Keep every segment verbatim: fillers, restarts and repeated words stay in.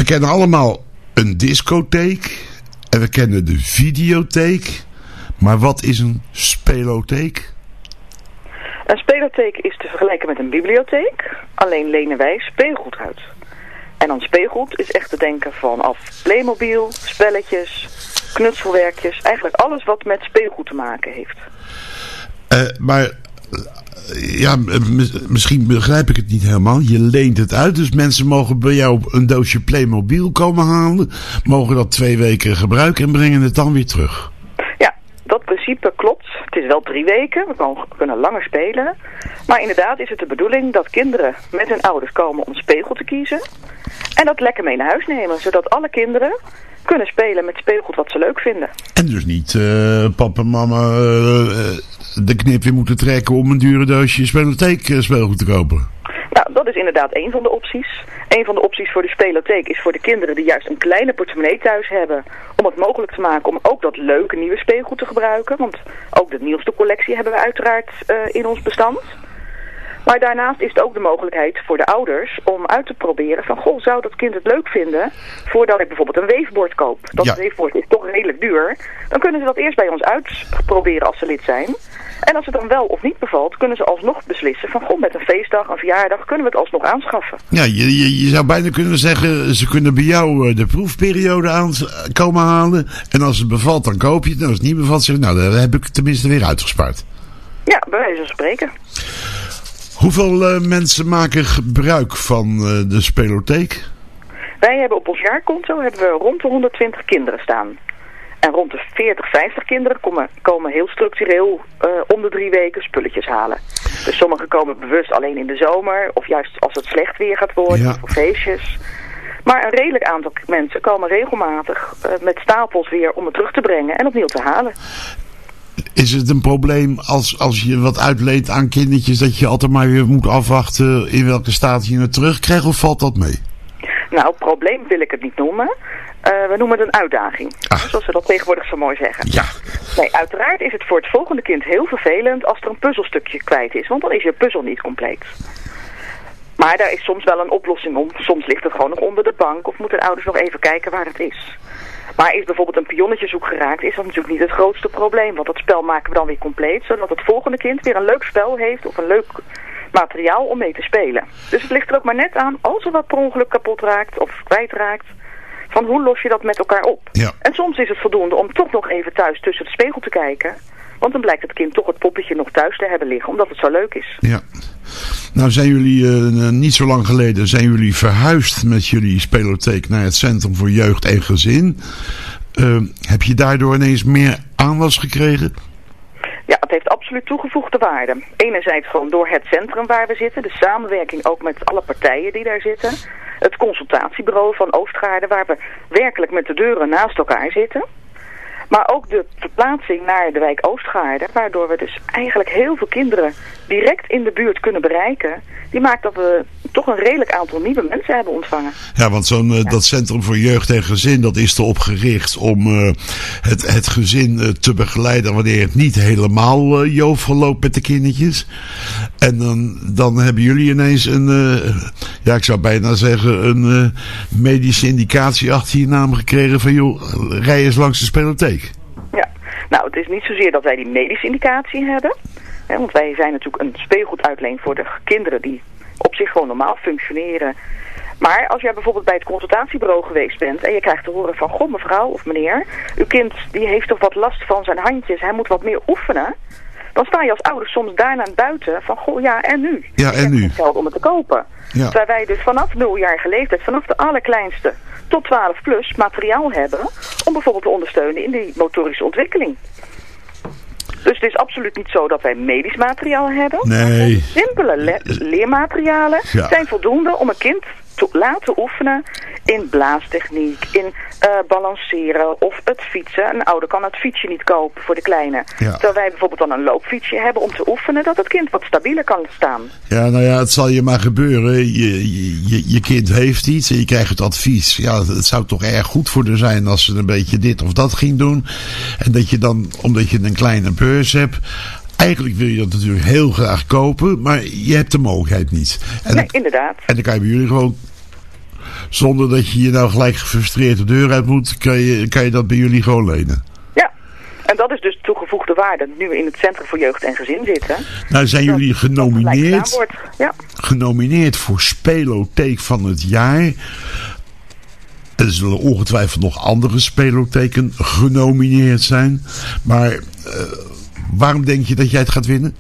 kennen allemaal een discotheek en we kennen de videotheek. Maar wat is een spelotheek? Een spelotheek is te vergelijken met een bibliotheek. Alleen lenen wij speelgoed uit. En dan speelgoed is echt te denken vanaf Playmobil, spelletjes, knutselwerkjes. Eigenlijk alles wat met speelgoed te maken heeft. Uh, maar ja, misschien begrijp ik het niet helemaal. Je leent het uit, dus mensen mogen bij jou een doosje Playmobil komen halen. Mogen dat twee weken gebruiken en brengen het dan weer terug. Ja, dat principe klopt. Het is wel drie weken, we kunnen langer spelen. Maar inderdaad is het de bedoeling dat kinderen met hun ouders komen om speelgoed te kiezen. En dat lekker mee naar huis nemen, zodat alle kinderen kunnen spelen met speelgoed wat ze leuk vinden. En dus niet uh, papa en mama uh, de knip weer moeten trekken om een dure doosje spelotheek uh, speelgoed te kopen. Nou, dat is inderdaad één van de opties. Een van de opties voor de spelotheek is voor de kinderen die juist een kleine portemonnee thuis hebben, om het mogelijk te maken om ook dat leuke nieuwe speelgoed te gebruiken. Want ook de nieuwste collectie hebben we uiteraard uh, in ons bestand. Maar daarnaast is het ook de mogelijkheid voor de ouders om uit te proberen van, goh, zou dat kind het leuk vinden voordat ik bijvoorbeeld een weefbord koop. Dat ja. weefbord is toch redelijk duur. Dan kunnen ze dat eerst bij ons uitproberen als ze lid zijn. En als het dan wel of niet bevalt, kunnen ze alsnog beslissen van, goh, met een feestdag, een verjaardag, kunnen we het alsnog aanschaffen. Ja, je, je, je zou bijna kunnen zeggen, ze kunnen bij jou de proefperiode aan komen halen. En als het bevalt, dan koop je het. En als het niet bevalt, zeg je, nou, daar heb ik tenminste weer uitgespaard. Ja, bij wijze van spreken. Hoeveel uh, mensen maken gebruik van uh, de spelotheek? Wij hebben op ons jaarkonto hebben we rond de honderdtwintig kinderen staan. En rond de veertig, vijftig kinderen komen, komen heel structureel uh, om de drie weken spulletjes halen. Dus sommigen komen bewust alleen in de zomer, of juist als het slecht weer gaat worden, ja. voor feestjes. Maar een redelijk aantal mensen komen regelmatig uh, met stapels weer om het terug te brengen en opnieuw te halen. Is het een probleem als, als je wat uitleent aan kindertjes dat je altijd maar weer moet afwachten in welke staat je het terugkrijgt, of valt dat mee? Nou, probleem wil ik het niet noemen. Uh, we noemen het een uitdaging. Ach. Zoals we dat tegenwoordig zo mooi zeggen. Ja. Nee, uiteraard is het voor het volgende kind heel vervelend als er een puzzelstukje kwijt is. Want dan is je puzzel niet compleet. Maar daar is soms wel een oplossing om. Soms ligt het gewoon nog onder de bank of moeten de ouders nog even kijken waar het is. Maar is bijvoorbeeld een pionnetje zoek geraakt, is dat natuurlijk niet het grootste probleem. Want dat spel maken we dan weer compleet, zodat het volgende kind weer een leuk spel heeft of een leuk materiaal om mee te spelen. Dus het ligt er ook maar net aan, als er wat per ongeluk kapot raakt of kwijtraakt, van hoe los je dat met elkaar op. Ja. En soms is het voldoende om toch nog even thuis tussen de spiegel te kijken. Want dan blijkt het kind toch het poppetje nog thuis te hebben liggen, omdat het zo leuk is. Ja. Nou zijn jullie uh, niet zo lang geleden zijn jullie verhuisd met jullie spelotheek naar het Centrum voor Jeugd en Gezin. Uh, heb je daardoor ineens meer aanwas gekregen? Ja, het heeft absoluut toegevoegde waarde. Enerzijds gewoon door het centrum waar we zitten, de samenwerking ook met alle partijen die daar zitten. Het consultatiebureau van Oostgaarden waar we werkelijk met de deuren naast elkaar zitten. Maar ook de verplaatsing naar de wijk Oostgaarden, waardoor we dus eigenlijk heel veel kinderen direct in de buurt kunnen bereiken. Die maakt dat we toch een redelijk aantal nieuwe mensen hebben ontvangen. Ja, want zo'n, uh, ja. dat Centrum voor Jeugd en Gezin, dat is erop gericht om uh, het, het gezin uh, te begeleiden wanneer het niet helemaal uh, jovel loopt met de kindertjes. En dan, dan hebben jullie ineens een, uh, ja ik zou bijna zeggen, een uh, medische indicatie achter je naam gekregen van joh, rij eens langs de spelotheek. Ja, nou het is niet zozeer dat wij die medische indicatie hebben. Hè, want wij zijn natuurlijk een speelgoeduitleen voor de kinderen die op zich gewoon normaal functioneren. Maar als jij bijvoorbeeld bij het consultatiebureau geweest bent en je krijgt te horen van, goh mevrouw of meneer, uw kind die heeft toch wat last van zijn handjes, hij moet wat meer oefenen. Dan sta je als ouder soms daarna buiten van, goh ja en nu? Ja en nu? Ik heb geen geld om het te kopen. Ja. Terwijl wij dus vanaf nuljarige leeftijd, vanaf de allerkleinste tot twaalf plus materiaal hebben om bijvoorbeeld te ondersteunen in die motorische ontwikkeling. Dus het is absoluut niet zo dat wij medisch materiaal hebben. Nee. Simpele le- leermaterialen ja. zijn voldoende om een kind te laten oefenen in blaastechniek, in uh, balanceren of het fietsen. Een ouder kan het fietsje niet kopen voor de kleine. Ja. Terwijl wij bijvoorbeeld dan een loopfietsje hebben om te oefenen dat het kind wat stabieler kan staan. Ja, nou ja, het zal je maar gebeuren. Je, je, je kind heeft iets en je krijgt het advies. Ja, het zou toch erg goed voor haar zijn als ze een beetje dit of dat ging doen. En dat je dan, omdat je een kleine beurs hebt, eigenlijk wil je dat natuurlijk heel graag kopen, maar je hebt de mogelijkheid niet. En nee, inderdaad. En dan kan je bij jullie gewoon zonder dat je je nou gelijk gefrustreerd de deur uit moet, kan je, kan je dat bij jullie gewoon lenen. Ja, en dat is dus de toegevoegde waarde nu we in het Centrum voor Jeugd en Gezin zitten. Nou zijn dat, jullie genomineerd, ja. genomineerd voor Spelotheek van het jaar. Er zullen ongetwijfeld nog andere spelotheken genomineerd zijn. Maar uh, waarom denk je dat jij het gaat winnen?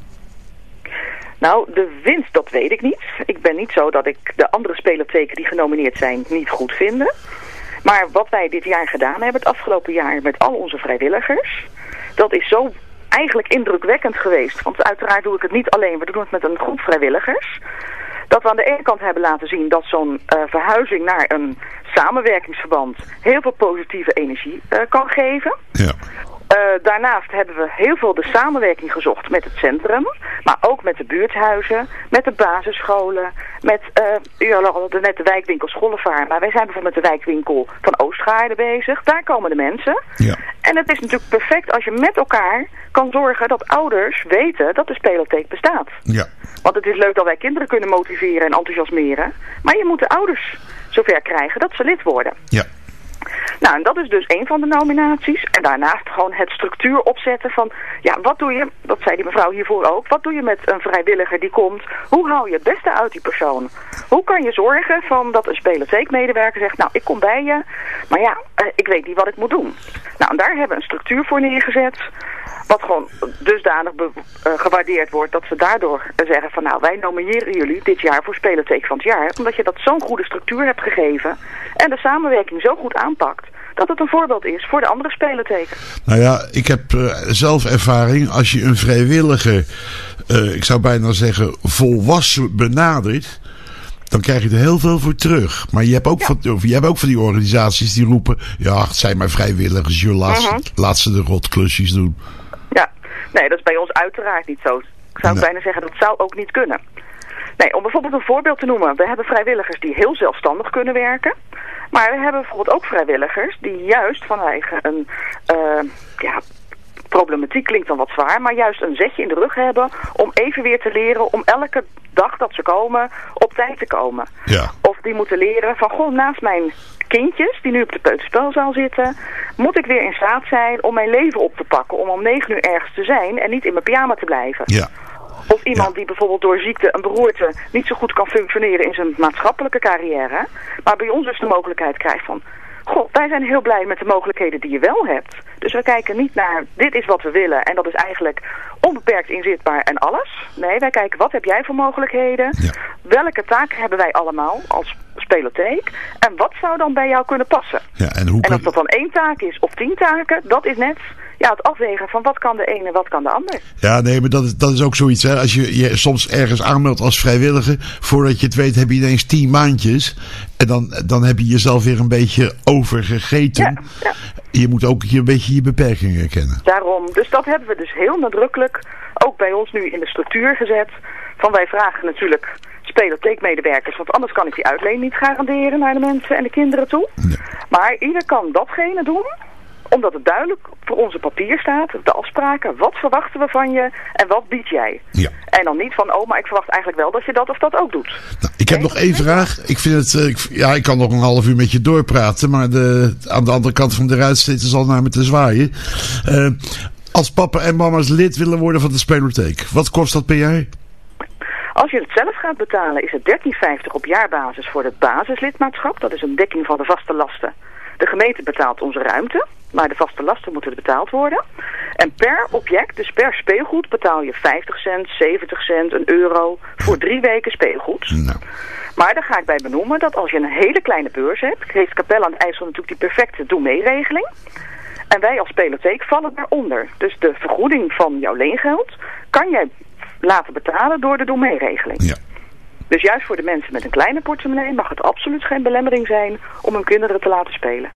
Nou, de winst, dat weet ik niet. Ik ben niet zo dat ik de andere spelotheken die genomineerd zijn niet goed vind. Maar wat wij dit jaar gedaan hebben, het afgelopen jaar met al onze vrijwilligers, dat is zo eigenlijk indrukwekkend geweest. Want uiteraard doe ik het niet alleen, we doen het met een groep vrijwilligers. Dat we aan de ene kant hebben laten zien dat zo'n uh, verhuizing naar een samenwerkingsverband heel veel positieve energie uh, kan geven. Ja. Uh, daarnaast hebben we heel veel de samenwerking gezocht met het centrum, maar ook met de buurthuizen, met de basisscholen, met uh, u had net de wijkwinkel Schollevaar, maar wij zijn bijvoorbeeld met de wijkwinkel van Oostgaarde bezig. Daar komen de mensen. Ja. En het is natuurlijk perfect als je met elkaar kan zorgen dat ouders weten dat de spelotheek bestaat. Ja. Want het is leuk dat wij kinderen kunnen motiveren en enthousiasmeren, maar je moet de ouders zover krijgen dat ze lid worden. Ja. Nou, en dat is dus een van de nominaties. En daarnaast gewoon het structuur opzetten van, ja, wat doe je, dat zei die mevrouw hiervoor ook, wat doe je met een vrijwilliger die komt? Hoe haal je het beste uit die persoon? Hoe kan je zorgen van dat een spelotheekmedewerker zegt, nou, ik kom bij je, maar ja, ik weet niet wat ik moet doen. Nou, en daar hebben we een structuur voor neergezet, wat gewoon dusdanig be- uh, gewaardeerd wordt dat ze daardoor zeggen van, nou, wij nomineren jullie dit jaar voor spelotheek van het jaar, omdat je dat zo'n goede structuur hebt gegeven en de samenwerking zo goed aanpakt, dat het een voorbeeld is voor de andere spelotheken. Nou ja, ik heb uh, zelf ervaring, als je een vrijwilliger, uh, ik zou bijna zeggen, volwassen benadert, dan krijg je er heel veel voor terug. Maar je hebt ook, ja. van, je hebt ook van die organisaties die roepen, ja, het zijn maar vrijwilligers, joh, laat, uh-huh. laat ze de rotklusjes doen. Ja, nee, dat is bij ons uiteraard niet zo. Ik zou nee. bijna zeggen, dat zou ook niet kunnen. Nee, om bijvoorbeeld een voorbeeld te noemen. We hebben vrijwilligers die heel zelfstandig kunnen werken. Maar we hebben bijvoorbeeld ook vrijwilligers die juist vanwege een, uh, ja, problematiek klinkt dan wat zwaar, maar juist een zetje in de rug hebben om even weer te leren om elke dag dat ze komen op tijd te komen. Ja. Of die moeten leren van, goh, naast mijn kindjes die nu op de peuterspelzaal zitten, moet ik weer in staat zijn om mijn leven op te pakken, om om negen uur ergens te zijn en niet in mijn pyjama te blijven. Ja. Of iemand ja. die bijvoorbeeld door ziekte, een beroerte, niet zo goed kan functioneren in zijn maatschappelijke carrière, maar bij ons dus de mogelijkheid krijgt van, goh, wij zijn heel blij met de mogelijkheden die je wel hebt. Dus we kijken niet naar, dit is wat we willen en dat is eigenlijk onbeperkt inzetbaar en alles. Nee, wij kijken, wat heb jij voor mogelijkheden? Ja. Welke taken hebben wij allemaal als spelotheek? En wat zou dan bij jou kunnen passen? Ja, en, hoe en of dat dan één taak is of tien taken, dat is net ja, het afwegen van wat kan de ene en wat kan de ander. Ja, nee, maar dat is, dat is ook zoiets. Hè. Als je je soms ergens aanmeldt als vrijwilliger, voordat je het weet heb je ineens tien maandjes. En dan, dan heb je jezelf weer een beetje overgegeten. Ja, ja. Je moet ook een beetje je beperkingen kennen. Daarom, dus dat hebben we dus heel nadrukkelijk ook bij ons nu in de structuur gezet. Van wij vragen natuurlijk spelotheekmedewerkers, want anders kan ik die uitleen niet garanderen naar de mensen en de kinderen toe. Nee. Maar ieder kan datgene doen, omdat het duidelijk voor onze papier staat, de afspraken, wat verwachten we van je en wat bied jij. Ja. En dan niet van, oh, maar ik verwacht eigenlijk wel dat je dat of dat ook doet. Nou, ik heb nee, nog één vraag. Ik vind het, ik, ja, ik kan nog een half uur met je doorpraten, maar de, aan de andere kant van de ruit zitten ze al naar me te zwaaien. Uh, als papa en mama's lid willen worden van de spelotheek, wat kost dat per jaar? Als je het zelf gaat betalen is het dertien vijftig op jaarbasis voor het basislidmaatschap. Dat is een dekking van de vaste lasten. De gemeente betaalt onze ruimte, maar de vaste lasten moeten betaald worden. En per object, dus per speelgoed, betaal je vijftig cent, zeventig cent, een euro voor drie weken speelgoed. Nou. Maar daar ga ik bij benoemen dat als je een hele kleine beurs hebt, heeft Capelle aan het IJssel natuurlijk die perfecte doe-mee-regeling. En wij als spelotheek vallen daaronder. Dus de vergoeding van jouw leengeld kan jij laten betalen door de doe-mee-regeling. Ja. Dus juist voor de mensen met een kleine portemonnee mag het absoluut geen belemmering zijn om hun kinderen te laten spelen.